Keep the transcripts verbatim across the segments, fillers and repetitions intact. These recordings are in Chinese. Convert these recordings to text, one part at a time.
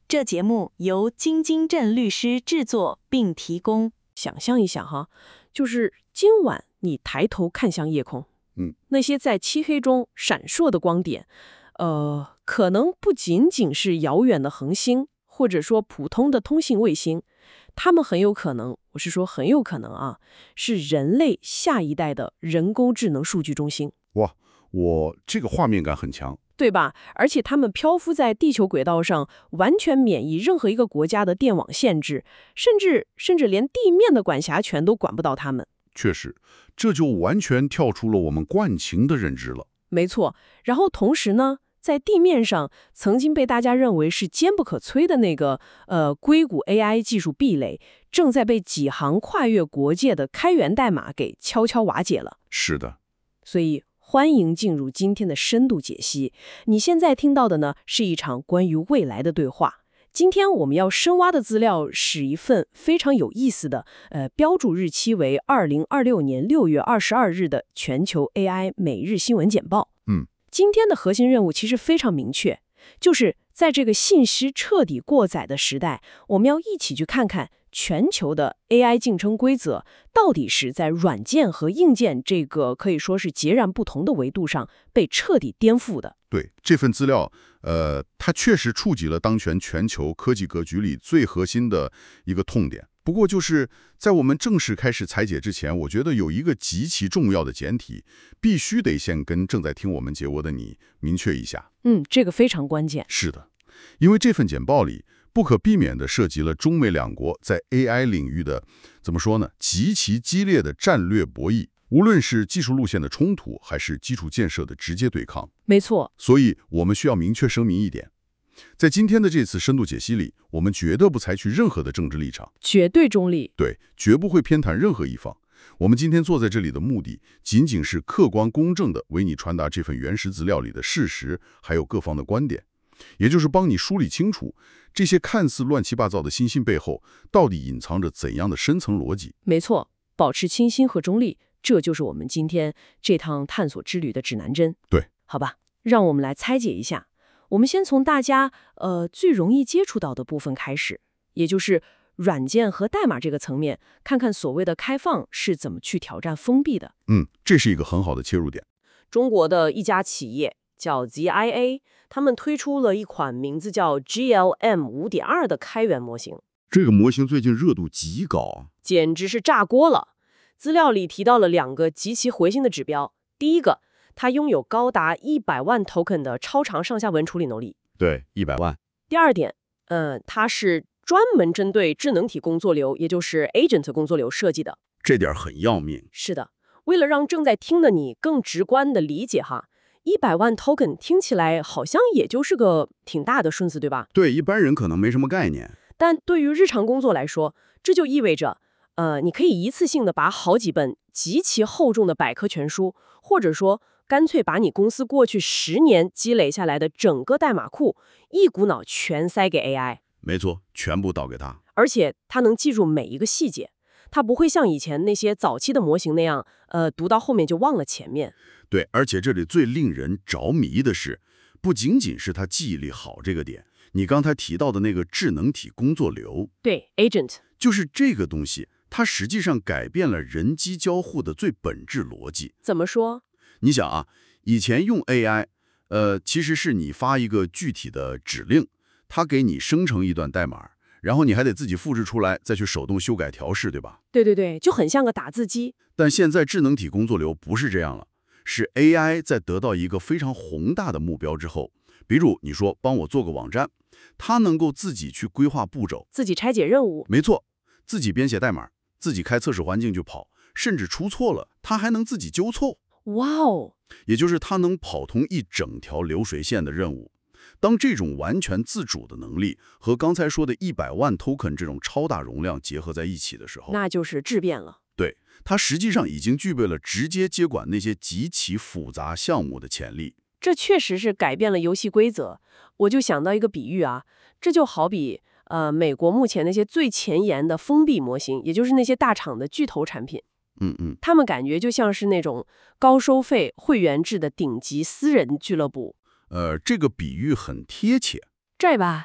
这节目由金金镇律师制作并提供。 想象一下哈，就是今晚你抬头看向夜空， 嗯， 那些在漆黑中闪烁的光点，呃，可能不仅仅是遥远的恒星，或者说普通的通信卫星，它们很有可能，我是说很有可能啊，是人类下一代的人工智能数据中心。 哇，我这个画面感很强。 对吧？而且它们漂浮在地球轨道上，完全免疫任何一个国家的电网限制，甚至甚至连地面的管辖权都管不到它们。 确实，这就完全跳出了我们惯情的认知了。 没错。然后同时呢，在地面上曾经被大家认为是坚不可摧的那个呃硅谷 A I 技术壁垒，正在被几行跨越国界的开源代码给悄悄瓦解了。 是的。 所以欢迎进入今天的深度解析。你现在听到的呢，是一场关于未来的对话。今天我们要深挖的资料是一份非常有意思的，呃，标注日期为二零二六年六月二十二日的全球 A I 每日新闻简报。 嗯， 今天的核心任务其实非常明确，就是在这个信息彻底过载的时代，我们要一起去看看全球的 A I 竞争规则到底是在软件和硬件这个可以说是截然不同的维度上被彻底颠覆的。 对，这份资料，呃，它确实触及了当前全球科技格局里最核心的一个痛点。不过，就是在我们正式开始拆解之前，我觉得有一个极其重要的简体，必须得先跟正在听我们节目的你明确一下。 嗯，这个非常关键。 是的，因为这份简报里不可避免地涉及了中美两国在 A I 领域的，怎么说呢，极其激烈的战略博弈，无论是技术路线的冲突，还是基础建设的直接对抗。 没错。 所以我们需要明确声明一点，在今天的这次深度解析里，我们绝对不采取任何的政治立场， 绝对中立。 对，绝不会偏袒任何一方。我们今天坐在这里的目的，仅仅是客观公正地为你传达这份原始资料里的事实，还有各方的观点，也就是帮你梳理清楚这些看似乱七八糟的信息背后，到底隐藏着怎样的深层逻辑。 没错，保持清新和中立，这就是我们今天这趟探索之旅的指南针。 对， 好吧，让我们来拆解一下。我们先从大家呃最容易接触到的部分开始，也就是软件和代码这个层面，看看所谓的开放是怎么去挑战封闭的。 嗯，这是一个很好的切入点。 中国的一家企业叫 Z I A， 他们推出了一款名字叫 G L M 五点二 的开源模型。 这个模型最近热度极高， 简直是炸锅了。资料里提到了两个极其核心的指标，第一个，它拥有高达一百万 token 的超长上下文处理能力。 对，一百万。 第二点，嗯，它是专门针对智能体工作流，也就是 agent 工作流设计的。 这点很要命。 是的，为了让正在听的你更直观的理解哈，一百万 token 听起来好像也就是个挺大的数字，对吧？ 对，一般人可能没什么概念。 但对于日常工作来说，这就意味着，呃，你可以一次性的把好几本极其厚重的百科全书，或者说干脆把你公司过去十年积累下来的整个代码库，一股脑全塞给 A I。 没错，全部导给他。 而且它能记住每一个细节，它不会像以前那些早期的模型那样，呃，读到后面就忘了前面。 对，而且这里最令人着迷的是，不仅仅是他记忆力好这个点，你刚才提到的那个智能体工作流， 对 ，agent， 就是这个东西，它实际上改变了人机交互的最本质逻辑。 怎么说？ 你想啊，以前用 A I， 呃，其实是你发一个具体的指令，它给你生成一段代码，然后你还得自己复制出来，再去手动修改调试，对吧？ 对对对，就很像个打字机。 但现在智能体工作流不是这样了，是 A I 在得到一个非常宏大的目标之后，比如你说帮我做个网站，它能够自己去规划步骤， 自己拆解任务。 没错，自己编写代码，自己开测试环境去跑，甚至出错了，它还能自己纠错。 哇哦！ 也就是它能跑通一整条流水线的任务。当这种完全自主的能力和刚才说的一百万 token 这种超大容量结合在一起的时候， 那就是质变了。 对，它实际上已经具备了直接接管那些极其复杂项目的潜力。 这确实是改变了游戏规则。我就想到一个比喻啊，这就好比呃，美国目前那些最前沿的封闭模型，也就是那些大厂的巨头产品。 嗯嗯， 他们感觉就像是那种高收费会员制的顶级私人俱乐部。 呃，这个比喻很贴切。 这吧，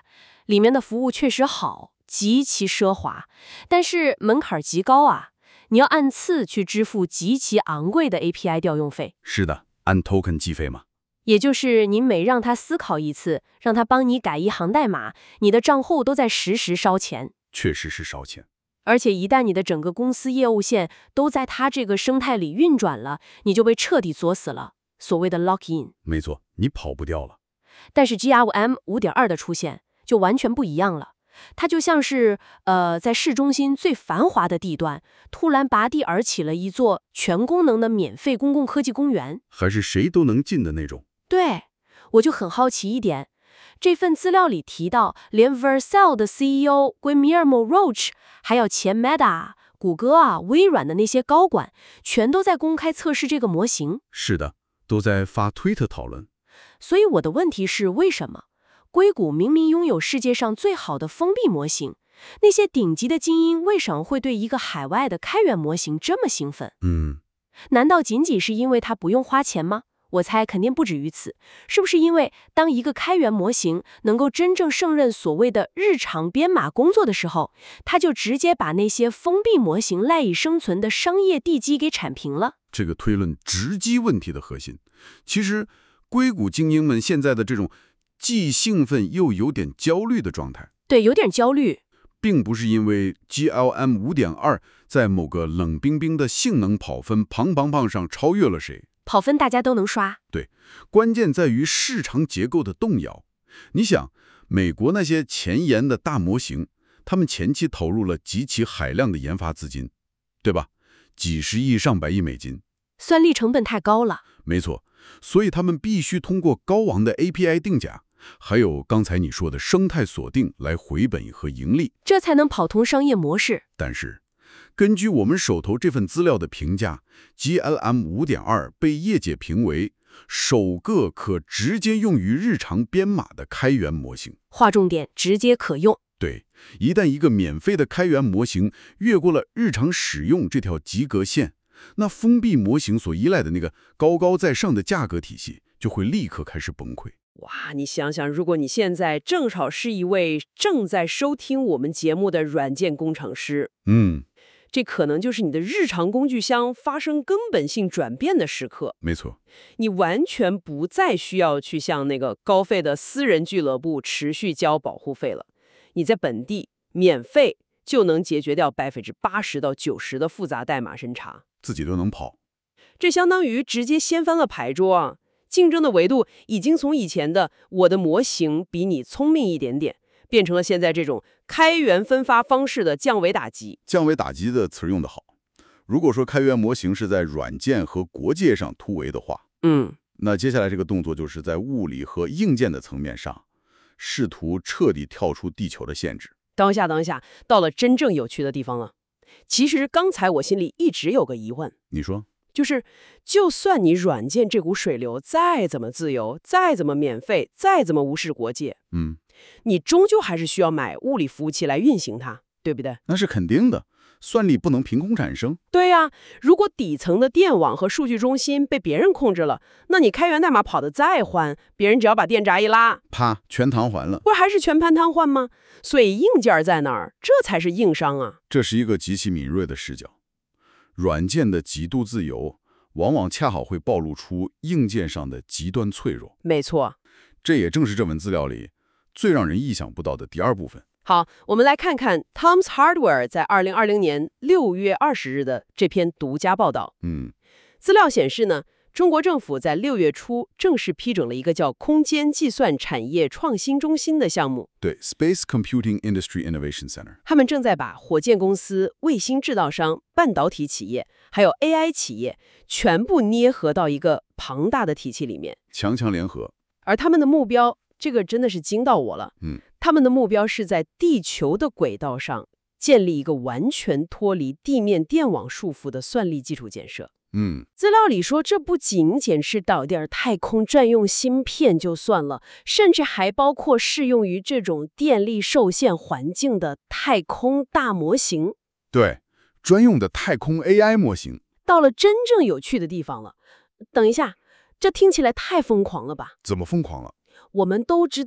里面的服务确实好，极其奢华，但是门槛极高啊！你要按次去支付极其昂贵的 A P I 调用费。 是的，按 token 计费嘛。 也就是你每让他思考一次，让他帮你改一行代码，你的账户都在实时烧钱。 确实是烧钱。 而且一旦你的整个公司业务线都在他这个生态里运转了，你就被彻底锁死了，所谓的 lock in。 没错，你跑不掉了。 但是 G R M 五点二 的出现就完全不一样了。它就像是呃，在市中心最繁华的地段，突然拔地而起了一座全功能的免费公共科技公园， 还是谁都能进的那种。 对，我就很好奇一点，这份资料里提到，连 Vercel 的 C E O Guillermo Roche， 还有前 Meta、谷歌啊、微软的那些高管，全都在公开测试这个模型。 是的，都在发推特讨论。 所以我的问题是，为什么硅谷明明拥有世界上最好的封闭模型，那些顶级的精英为什么会对一个海外的开源模型这么兴奋？ 嗯， 难道仅仅是因为它不用花钱吗？我猜肯定不止于此。是不是因为当一个开源模型能够真正胜任所谓的日常编码工作的时候，它就直接把那些封闭模型赖以生存的商业地基给铲平了？ 这个推论直击问题的核心。其实硅谷精英们现在的这种既兴奋又有点焦虑的状态， 对，有点焦虑， 并不是因为 G L M 五点二 在某个冷冰冰的性能跑分庞庞棒上超越了谁。 跑分大家都能刷。 对，关键在于市场结构的动摇。你想，美国那些前沿的大模型，他们前期投入了极其海量的研发资金，对吧？几十亿上百亿美金， 算力成本太高了。 没错，所以他们必须通过高昂的 A P I 定价，还有刚才你说的生态锁定来回本和盈利， 这才能跑通商业模式。 但是根据我们手头这份资料的评价 ，G L M 五点二 被业界评为首个可直接用于日常编码的开源模型。 划重点，直接可用。 对，一旦一个免费的开源模型越过了日常使用这条及格线，那封闭模型所依赖的那个高高在上的价格体系就会立刻开始崩溃。 哇，你想想，如果你现在正好是一位正在收听我们节目的软件工程师， 嗯， 这可能就是你的日常工具箱发生根本性转变的时刻。 没错， 你完全不再需要去向那个高费的私人俱乐部持续交保护费了，你在本地免费就能解决掉百分之八十到九十的复杂代码审查， 自己都能跑。 这相当于直接掀翻了牌桌啊！竞争的维度已经从以前的我的模型比你聪明一点点，变成了现在这种开源分发方式的降维打击。 降维打击的词儿用得好。如果说开源模型是在软件和国界上突围的话， 嗯， 那接下来这个动作就是在物理和硬件的层面上，试图彻底跳出地球的限制。 等一下，等一下，到了真正有趣的地方了。其实刚才我心里一直有个疑问， 你说？ 就是，就算你软件这股水流再怎么自由，再怎么免费，再怎么无视国界， 嗯， 你终究还是需要买物理服务器来运行它，对不对？ 那是肯定的，算力不能凭空产生。 对呀，如果底层的电网和数据中心被别人控制了，那你开源代码跑得再欢，别人只要把电闸一拉， 啪，全偿还了， 不是还是全盘瘫痪吗？所以硬件在哪儿，这才是硬伤啊！ 这是一个极其敏锐的视角。软件的极度自由，往往恰好会暴露出硬件上的极端脆弱。 没错， 这也正是这份资料里最让人意想不到的第二部分。 好，我们来看看 Tom's Hardware 在二零二零年六月二十日的这篇独家报道。 嗯， 资料显示呢，中国政府在六月初正式批准了一个叫空间计算产业创新中心的项目。 对 ，Space Computing Industry Innovation Center， 他们正在把火箭公司、卫星制造商、半导体企业，还有 A I 企业全部捏合到一个庞大的体系里面， 强强联合。 而他们的目标，这个真的是惊到我了。 嗯， 他们的目标是在地球的轨道上建立一个完全脱离地面电网束缚的算力基础建设。 嗯， 资料里说，这不仅仅是导点太空专用芯片就算了，甚至还包括适用于这种电力受限环境的太空大模型。 对，专用的太空 A I 模型。 到了真正有趣的地方了。等一下，这听起来太疯狂了吧？ 怎么疯狂了？ 我们都知道，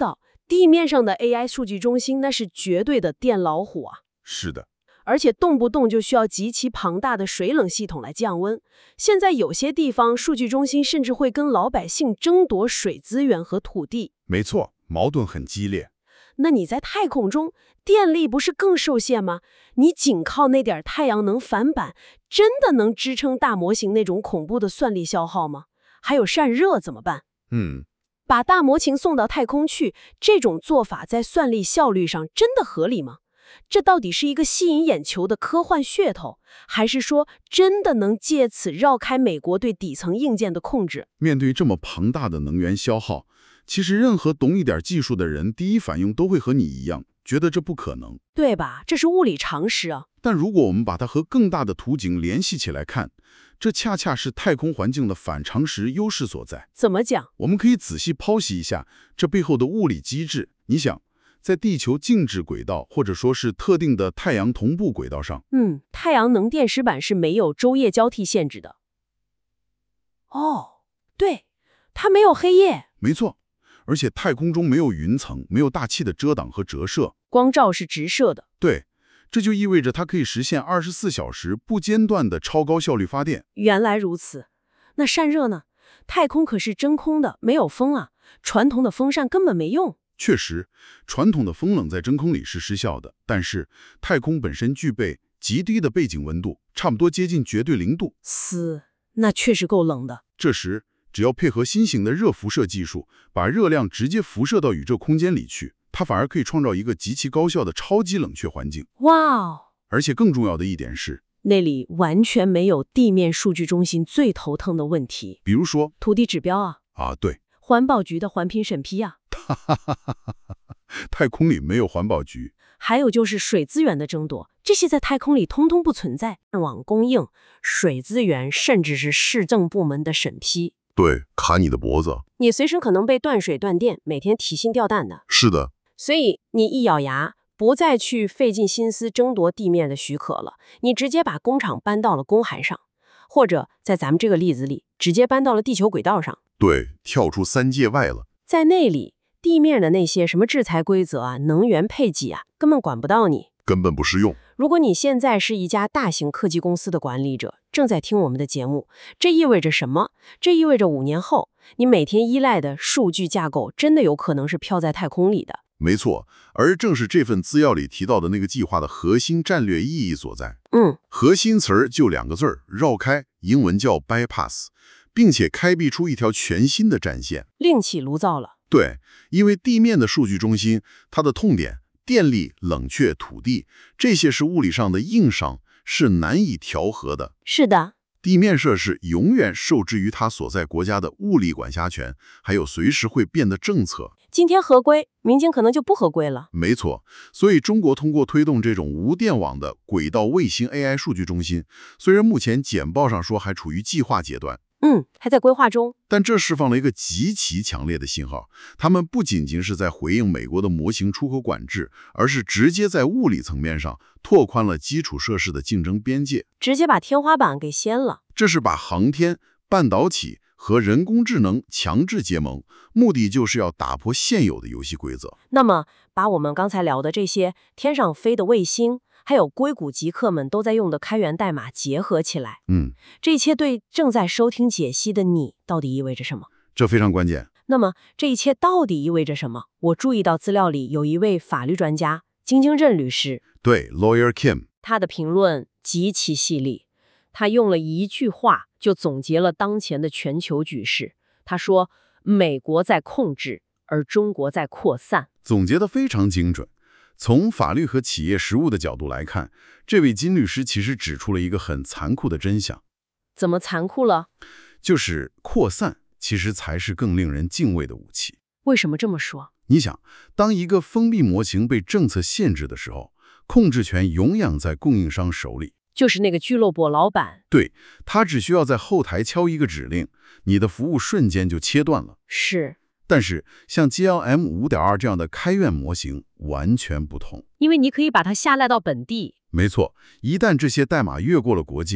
地面上的 A I 数据中心那是绝对的电老虎啊。 是的， 而且动不动就需要极其庞大的水冷系统来降温。现在有些地方数据中心甚至会跟老百姓争夺水资源和土地。 没错，矛盾很激烈。 那你在太空中，电力不是更受限吗？你仅靠那点太阳能反板，真的能支撑大模型那种恐怖的算力消耗吗？还有散热怎么办？ 嗯， 把大模型送到太空去，这种做法在算力效率上真的合理吗？这到底是一个吸引眼球的科幻噱头，还是说真的能借此绕开美国对底层硬件的控制？ 面对这么庞大的能源消耗，其实任何懂一点技术的人，第一反应都会和你一样，觉得这不可能， 对吧？这是物理常识啊。 但如果我们把它和更大的图景联系起来看，这恰恰是太空环境的反常识优势所在。 怎么讲？ 我们可以仔细剖析一下这背后的物理机制。你想，在地球静止轨道或者说是特定的太阳同步轨道上， 嗯，太阳能电石板是没有昼夜交替限制的。哦，对，它没有黑夜。 没错，而且太空中没有云层，没有大气的遮挡和折射， 光照是直射的。 对，这就意味着它可以实现二十四小时不间断的超高效率发电。 原来如此。那散热呢？太空可是真空的，没有风啊，传统的风扇根本没用。 确实，传统的风冷在真空里是失效的，但是太空本身具备极低的背景温度，差不多接近绝对零度。 嘶，那确实够冷的。 这时，只要配合新型的热辐射技术，把热量直接辐射到宇宙空间里去，它反而可以创造一个极其高效的超级冷却环境。 哇哦！ 而且更重要的一点是， 那里完全没有地面数据中心最头疼的问题， 比如说土地指标啊， 啊，对， 环保局的环评审批啊， 哈哈哈哈哈，太空里没有环保局。 还有就是水资源的争夺，这些在太空里通通不存在。网供应、水资源，甚至是市政部门的审批， 对，卡你的脖子。 你随时可能被断水断电，每天提心吊胆的。 是的， 所以你一咬牙，不再去费尽心思争夺地面的许可了，你直接把工厂搬到了公海上，或者在咱们这个例子里，直接搬到了地球轨道上。 对，跳出三界外了。 在那里，地面的那些什么制裁规则啊、能源配给啊，根本管不到你， 根本不适用。 如果你现在是一家大型科技公司的管理者，正在听我们的节目，这意味着什么？这意味着五年后，你每天依赖的数据架构真的有可能是飘在太空里的。 没错，而正是这份资料里提到的那个计划的核心战略意义所在。 嗯， 核心词儿就两个字儿，绕开，英文叫 bypass， 并且开辟出一条全新的战线， 另起炉灶了。 对，因为地面的数据中心，它的痛点，电力、冷却、土地，这些是物理上的硬伤，是难以调和的。 是的， 地面设施永远受制于它所在国家的物理管辖权，还有随时会变的政策。 今天合规，明天可能就不合规了。 没错，所以中国通过推动这种无电网的轨道卫星 A I 数据中心，虽然目前简报上说还处于计划阶段， 嗯，还在规划中， 但这释放了一个极其强烈的信号，他们不仅仅是在回应美国的模型出口管制，而是直接在物理层面上拓宽了基础设施的竞争边界， 直接把天花板给掀了。 这是把航天、半导体和人工智能强制结盟，目的就是要打破现有的游戏规则。 那么，把我们刚才聊的这些天上飞的卫星，还有硅谷极客们都在用的开源代码结合起来， 嗯， 这一切对正在收听解析的你到底意味着什么？ 这非常关键。 那么，这一切到底意味着什么？我注意到资料里有一位法律专家金京镇律师， 对 ，Lawyer Kim， 他的评论极其犀利，他用了一句话就总结了当前的全球局势。他说：“美国在控制，而中国在扩散。” 总结得非常精准。从法律和企业实务的角度来看，这位金律师其实指出了一个很残酷的真相。 怎么残酷了？ 就是扩散其实才是更令人敬畏的武器。 为什么这么说？ 你想，当一个封闭模型被政策限制的时候，控制权永远在供应商手里。 就是那个俱乐部老板， 对，他只需要在后台敲一个指令，你的服务瞬间就切断了。 是。 但是像 G L M 五点二 这样的开源模型完全不同， 因为你可以把它下赖到本地。 没错，一旦这些代码越过了国界，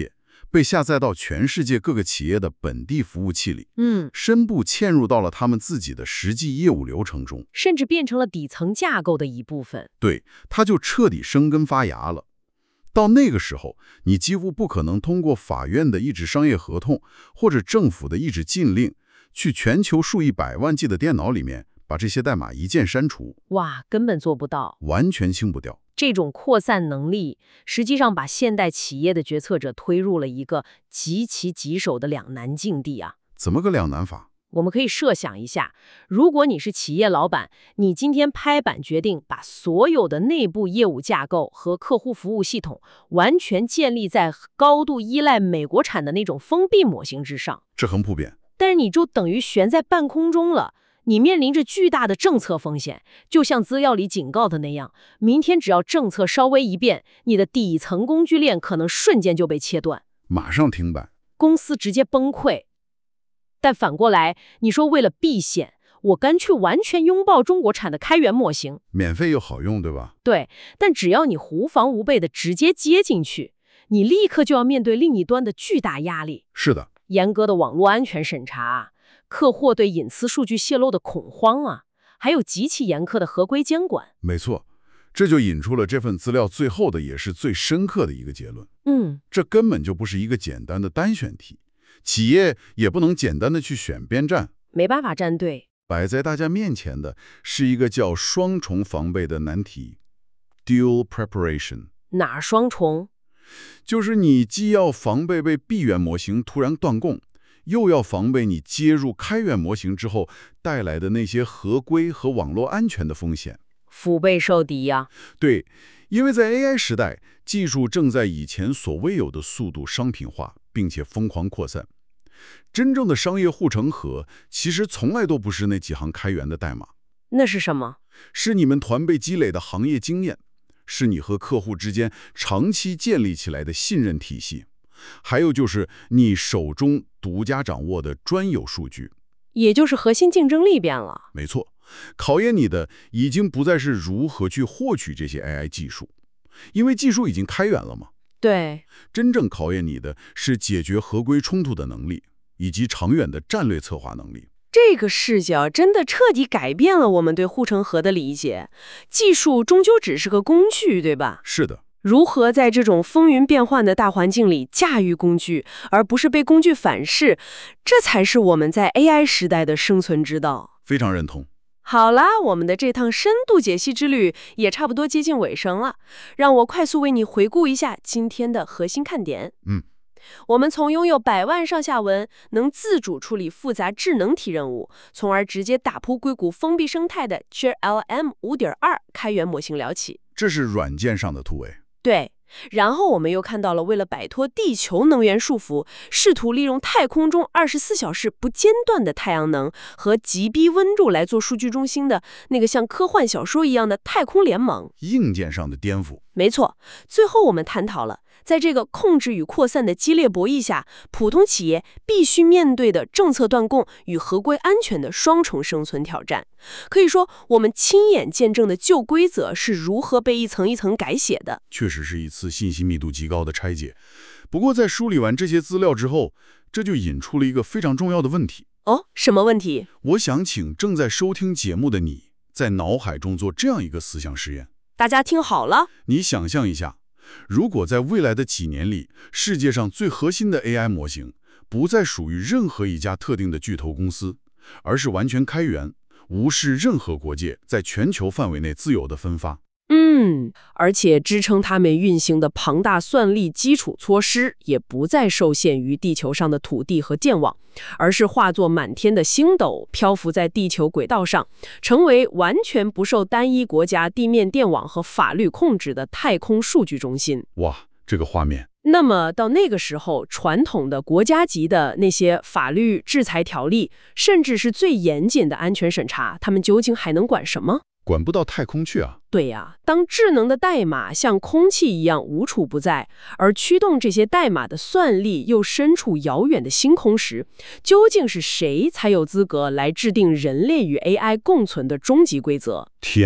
被下载到全世界各个企业的本地服务器里， 嗯， 深部嵌入到了他们自己的实际业务流程中， 甚至变成了底层架构的一部分。 对，它就彻底生根发芽了。到那个时候，你几乎不可能通过法院的一纸商业合同，或者政府的一纸禁令，去全球数以百万计的电脑里面把这些代码一键删除。 哇，根本做不到， 完全清不掉。 这种扩散能力，实际上把现代企业的决策者推入了一个极其棘手的两难境地啊！ 怎么个两难法？ 我们可以设想一下，如果你是企业老板，你今天拍板决定把所有的内部业务架构和客户服务系统完全建立在高度依赖美国产的那种封闭模型之上， 这很普遍。 但是你就等于悬在半空中了，你面临着巨大的政策风险，就像资料里警告的那样，明天只要政策稍微一变，你的底层工具链可能瞬间就被切断， 马上停摆， 公司直接崩溃。但反过来，你说为了避险，我干脆完全拥抱中国产的开源模型， 免费又好用，对吧？ 对，但只要你无防无备的直接接进去，你立刻就要面对另一端的巨大压力。 是的， 严格的网络安全审查，客户对隐私数据泄露的恐慌啊，还有极其严苛的合规监管。 没错，这就引出了这份资料最后的也是最深刻的一个结论。 嗯， 这根本就不是一个简单的单选题，企业也不能简单的去选边站， 没办法站队。 摆在大家面前的是一个叫双重防备的难题 ，dual preparation。 哪儿双重？ 就是你既要防备被闭源模型突然断供，又要防备你接入开源模型之后带来的那些合规和网络安全的风险。 腹背受敌呀、啊。 对，因为在 A I 时代，技术正在以前所未有的速度商品化，并且疯狂扩散。真正的商业护城河，其实从来都不是那几行开源的代码。 那是什么？ 是你们团队积累的行业经验，是你和客户之间长期建立起来的信任体系，还有就是你手中独家掌握的专有数据。 也就是核心竞争力变了。 没错，考验你的已经不再是如何去获取这些 A I 技术，因为技术已经开源了嘛。 对， 真正考验你的是解决合规冲突的能力，以及长远的战略策划能力。 这个视角真的彻底改变了我们对护城河的理解。技术终究只是个工具，对吧？ 是的。 如何在这种风云变幻的大环境里驾驭工具，而不是被工具反噬，这才是我们在 A I 时代的生存之道。 非常认同。 好啦，我们的这趟深度解析之旅也差不多接近尾声了，让我快速为你回顾一下今天的核心看点。 嗯， 我们从拥有百万上下文，能自主处理复杂智能体任务，从而直接打破硅谷封闭生态的 G L M 五点二 开源模型聊起。 这是软件上的突围。 对。然后我们又看到了为了摆脱地球能源束缚，试图利用太空中二十四小时不间断的太阳能和极低温度来做数据中心的那个像科幻小说一样的太空联盟。 硬件上的颠覆。 没错，最后我们探讨了在这个控制与扩散的激烈博弈下，普通企业必须面对的政策断供与合规安全的双重生存挑战。可以说，我们亲眼见证的旧规则是如何被一层一层改写的。 确实是一次信息密度极高的拆解。不过在梳理完这些资料之后，这就引出了一个非常重要的问题。 哦，什么问题？ 我想请正在收听节目的你，在脑海中做这样一个思想实验。 大家听好了， 你想象一下，如果在未来的几年里，世界上最核心的 A I 模型不再属于任何一家特定的巨头公司，而是完全开源，无视任何国界，在全球范围内自由的分发。 嗯，而且支撑他们运行的庞大算力基础措施也不再受限于地球上的土地和电网，而是化作满天的星斗，漂浮在地球轨道上，成为完全不受单一国家地面电网和法律控制的太空数据中心。 哇，这个画面！ 那么到那个时候，传统的国家级的那些法律制裁条例，甚至是最严谨的安全审查，他们究竟还能管什么？ 管不到太空去啊！ 对呀，当智能的代码像空气一样无处不在，而驱动这些代码的算力又身处遥远的星空时，究竟是谁才有资格来制定人类与 A I 共存的终极规则？ 天哪，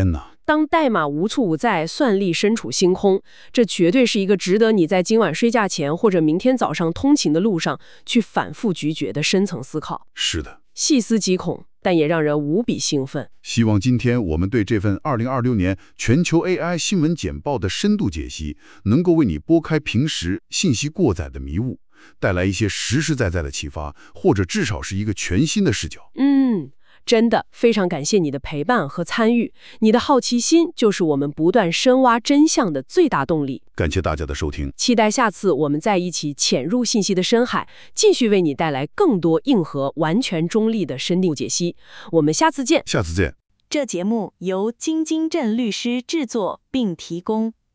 当代码无处不在，算力身处星空，这绝对是一个值得你在今晚睡觉前或者明天早上通勤的路上去反复咀嚼的深层思考。 是的， 细思极恐，但也让人无比兴奋。 希望今天我们对这份二零二六年全球 A I 新闻简报的深度解析，能够为你拨开平时信息过载的迷雾，带来一些实实在在的启发，或者至少是一个全新的视角。 嗯，真的非常感谢你的陪伴和参与，你的好奇心就是我们不断深挖真相的最大动力。 感谢大家的收听， 期待下次我们再一起潜入信息的深海，继续为你带来更多硬核、完全中立的深度解析。我们下次见。 下次见。 这节目由京津镇律师制作并提供。